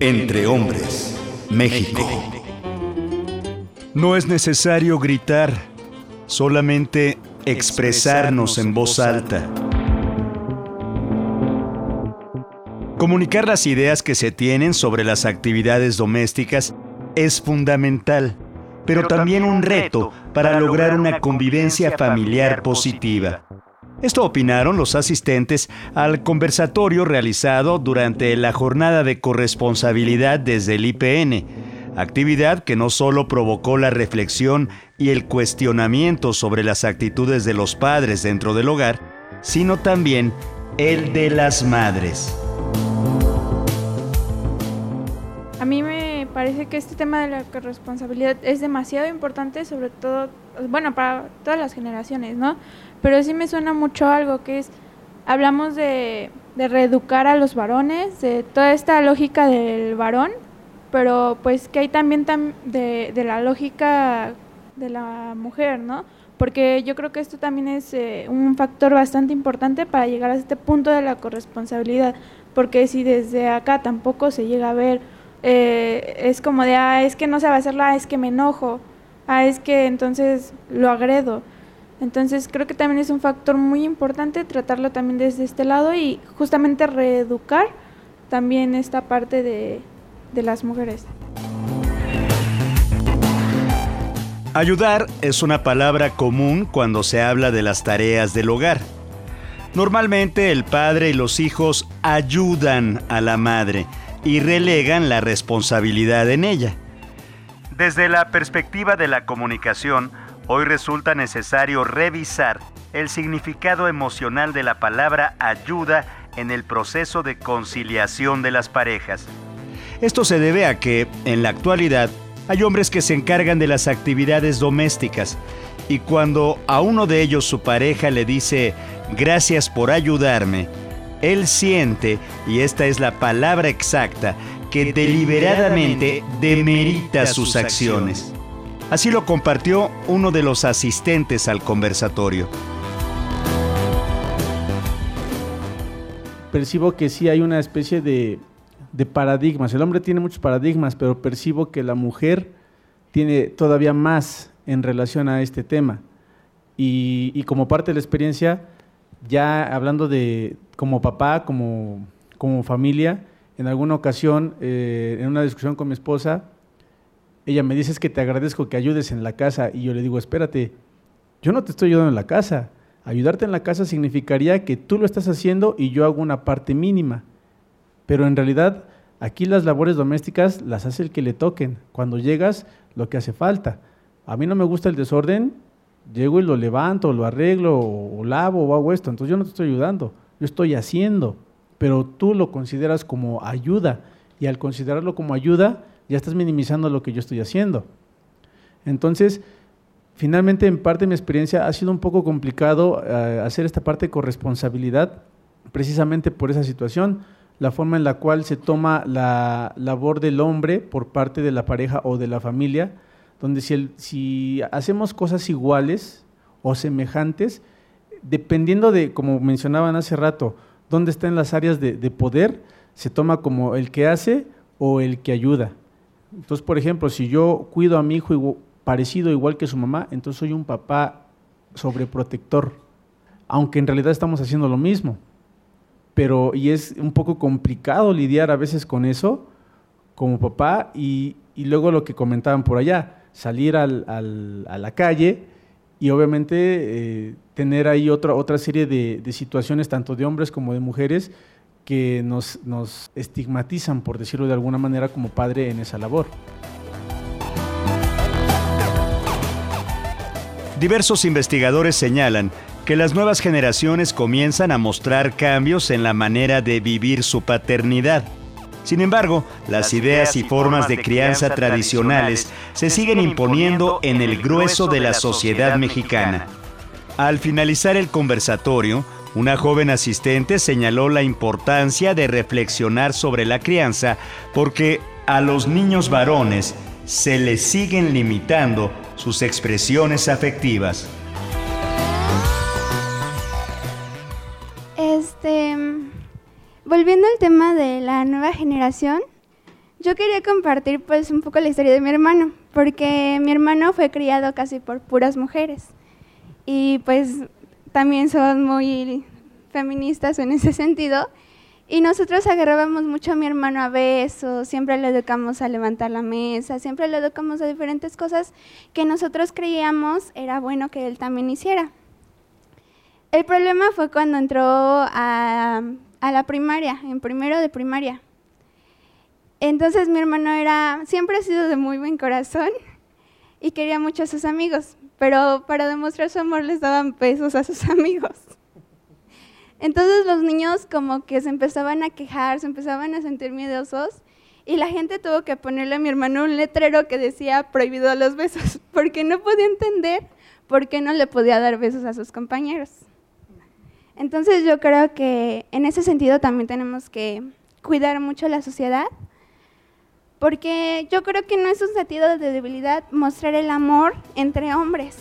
Entre Hombres, México. No es necesario gritar, solamente expresarnos en voz alta. Comunicar las ideas que se tienen sobre las actividades domésticas es fundamental, pero también un reto para lograr una convivencia familiar positiva. Esto opinaron los asistentes al conversatorio realizado durante la jornada de corresponsabilidad desde el IPN, actividad que no solo provocó la reflexión y el cuestionamiento sobre las actitudes de los padres dentro del hogar, sino también el de las madres. A mí me parece que este tema de la corresponsabilidad es demasiado importante, sobre todo, bueno, para todas las generaciones, ¿no? Pero sí me suena mucho algo que es, hablamos de reeducar a los varones, de toda esta lógica del varón, pero pues que hay también de la lógica de la mujer, ¿no? Porque yo creo que esto también es un factor bastante importante para llegar a este punto de la corresponsabilidad, porque si desde acá tampoco se llega a ver, es como de, es que no se va a hacer, es que me enojo, es que entonces lo agredo. Entonces creo que también es un factor muy importante tratarlo también desde este lado y justamente reeducar también esta parte de las mujeres. Ayudar es una palabra común cuando se habla de las tareas del hogar. Normalmente el padre y los hijos ayudan a la madre y relegan la responsabilidad en ella. Desde la perspectiva de la comunicación, hoy resulta necesario revisar el significado emocional de la palabra ayuda en el proceso de conciliación de las parejas. Esto se debe a que, en la actualidad, hay hombres que se encargan de las actividades domésticas y cuando a uno de ellos su pareja le dice «gracias por ayudarme», él siente, y esta es la palabra exacta, que deliberadamente demerita sus acciones. Así lo compartió uno de los asistentes al conversatorio. Percibo que sí hay una especie de paradigmas. El hombre tiene muchos paradigmas, pero percibo que la mujer tiene todavía más en relación a este tema. Y como parte de la experiencia, ya hablando de como papá, como familia, en alguna ocasión, en una discusión con mi esposa, ella me dice, es que te agradezco que ayudes en la casa, y yo le digo, espérate, yo no te estoy ayudando en la casa, ayudarte en la casa significaría que tú lo estás haciendo y yo hago una parte mínima, pero en realidad aquí las labores domésticas las hace el que le toquen, cuando llegas lo que hace falta. A mí no me gusta el desorden, llego y lo levanto, lo arreglo, o lavo, o hago esto, entonces yo no te estoy ayudando, yo estoy haciendo, pero tú lo consideras como ayuda, y al considerarlo como ayuda, ya estás minimizando lo que yo estoy haciendo. Entonces, finalmente, en parte de mi experiencia ha sido un poco complicado hacer esta parte de corresponsabilidad, precisamente por esa situación, la forma en la cual se toma la labor del hombre por parte de la pareja o de la familia, donde si hacemos cosas iguales o semejantes, dependiendo de, como mencionaban hace rato, dónde están las áreas de poder, se toma como el que hace o el que ayuda. Entonces, por ejemplo, si yo cuido a mi hijo parecido igual que su mamá, entonces soy un papá sobreprotector, aunque en realidad estamos haciendo lo mismo. Y es un poco complicado lidiar a veces con eso como papá y luego lo que comentaban por allá, salir a la calle y obviamente tener ahí otra serie de situaciones, tanto de hombres como de mujeres, que nos estigmatizan, por decirlo de alguna manera, como padre en esa labor. Diversos investigadores señalan que las nuevas generaciones comienzan a mostrar cambios en la manera de vivir su paternidad. Sin embargo, las ideas y formas de crianza tradicionales se siguen imponiendo en el grueso de la sociedad mexicana. Al finalizar el conversatorio, una joven asistente señaló la importancia de reflexionar sobre la crianza porque a los niños varones se les siguen limitando sus expresiones afectivas. Volviendo al tema de la nueva generación, Yo quería compartir pues un poco la historia de mi hermano, porque mi hermano fue criado casi por puras mujeres y pues también son muy feministas en ese sentido, y nosotros agarrábamos mucho a mi hermano a besos, siempre lo educamos a levantar la mesa, siempre lo educamos a diferentes cosas que nosotros creíamos era bueno que él también hiciera. El problema fue cuando entró a la primaria, en primero de primaria. Entonces mi hermano siempre ha sido de muy buen corazón y quería mucho a sus amigos, pero para demostrar su amor les daban besos a sus amigos. Entonces los niños como que se empezaban a quejar, se empezaban a sentir miedosos y la gente tuvo que ponerle a mi hermano un letrero que decía prohibido los besos, porque no podía entender por qué no le podía dar besos a sus compañeros. Entonces yo creo que en ese sentido también tenemos que cuidar mucho la sociedad, porque yo creo que no es un sentido de debilidad mostrar el amor entre hombres.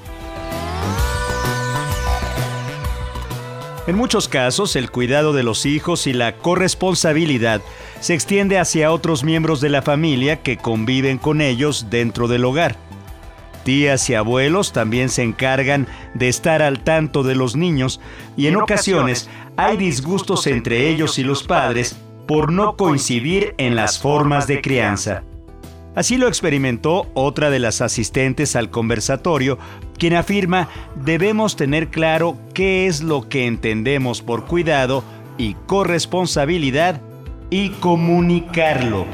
En muchos casos, el cuidado de los hijos y la corresponsabilidad se extiende hacia otros miembros de la familia que conviven con ellos dentro del hogar. Tías y abuelos también se encargan de estar al tanto de los niños y en ocasiones hay disgustos entre ellos y los padres por no coincidir en las formas de crianza. Así lo experimentó otra de las asistentes al conversatorio, quien afirma debemos tener claro qué es lo que entendemos por cuidado y corresponsabilidad y comunicarlo.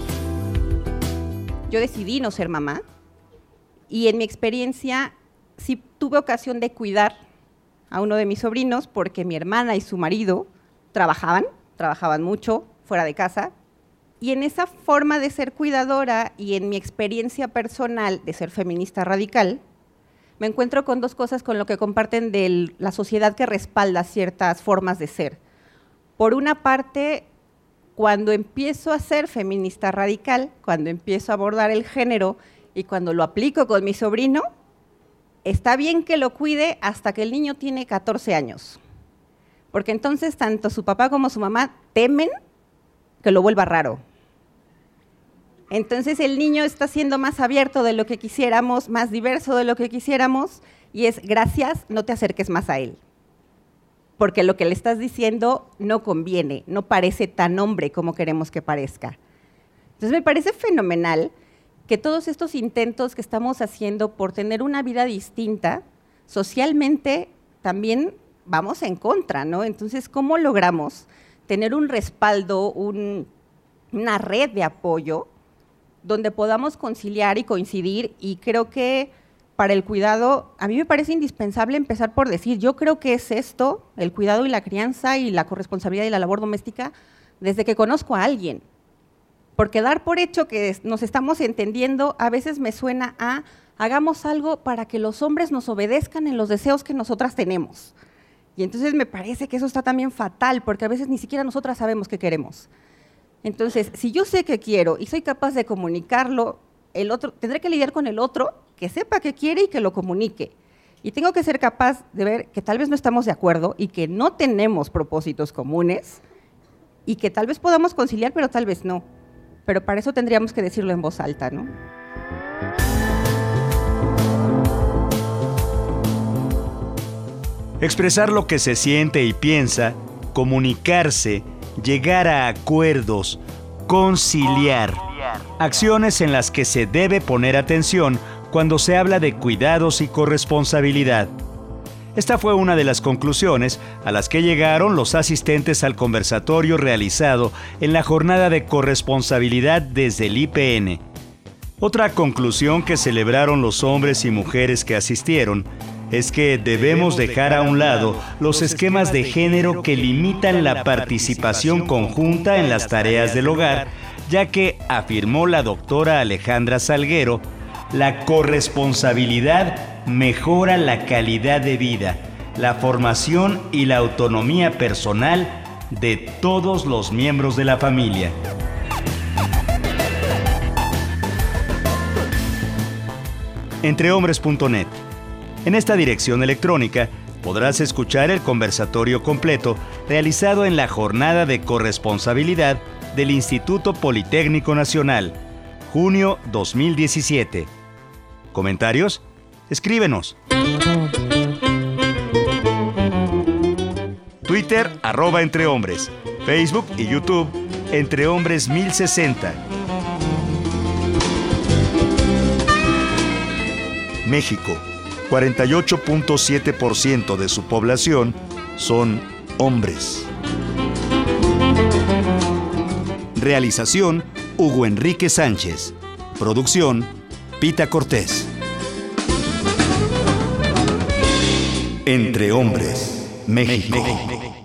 Yo decidí no ser mamá y en mi experiencia sí tuve ocasión de cuidar a uno de mis sobrinos porque mi hermana y su marido trabajaban mucho fuera de casa. Y en esa forma de ser cuidadora y en mi experiencia personal de ser feminista radical, me encuentro con dos cosas con lo que comparten de la sociedad que respalda ciertas formas de ser. Por una parte, cuando empiezo a ser feminista radical, cuando empiezo a abordar el género y cuando lo aplico con mi sobrino, está bien que lo cuide hasta que el niño tiene 14 años. Porque entonces tanto su papá como su mamá temen que lo vuelva raro. Entonces el niño está siendo más abierto de lo que quisiéramos, más diverso de lo que quisiéramos, y es gracias, no te acerques más a él. Porque lo que le estás diciendo no conviene, no parece tan hombre como queremos que parezca. Entonces me parece fenomenal que todos estos intentos que estamos haciendo por tener una vida distinta, socialmente también vamos en contra, ¿no? Entonces, ¿cómo logramos tener un respaldo, una red de apoyo donde podamos conciliar y coincidir? Y creo que para el cuidado, a mí me parece indispensable empezar por decir, yo creo que es esto, el cuidado y la crianza y la corresponsabilidad y la labor doméstica, desde que conozco a alguien. Porque dar por hecho que nos estamos entendiendo a veces me suena a hagamos algo para que los hombres nos obedezcan en los deseos que nosotras tenemos. Y entonces me parece que eso está también fatal, porque a veces ni siquiera nosotras sabemos qué queremos. Entonces, si yo sé qué quiero y soy capaz de comunicarlo, el otro tendré que lidiar con el otro, que sepa qué quiere y que lo comunique. Y tengo que ser capaz de ver que tal vez no estamos de acuerdo y que no tenemos propósitos comunes y que tal vez podamos conciliar, pero tal vez no. Pero para eso tendríamos que decirlo en voz alta, ¿no? Expresar lo que se siente y piensa, comunicarse, llegar a acuerdos, conciliar. Acciones en las que se debe poner atención cuando se habla de cuidados y corresponsabilidad. Esta fue una de las conclusiones a las que llegaron los asistentes al conversatorio realizado en la jornada de corresponsabilidad desde el IPN. Otra conclusión que celebraron los hombres y mujeres que asistieron es que debemos dejar a un lado los esquemas de género que limitan la participación conjunta en las tareas del hogar, ya que, afirmó la doctora Alejandra Salguero, la corresponsabilidad mejora la calidad de vida, la formación y la autonomía personal de todos los miembros de la familia. Entrehombres.net. En esta dirección electrónica podrás escuchar el conversatorio completo realizado en la jornada de corresponsabilidad del Instituto Politécnico Nacional, junio 2017. ¿Comentarios? Escríbenos. Twitter, @entrehombres. Facebook y YouTube, Entre Hombres 1060. México, 48.7% de su población son hombres. Realización, Hugo Enrique Sánchez. Producción, Pita Cortés. Entre Hombres, México.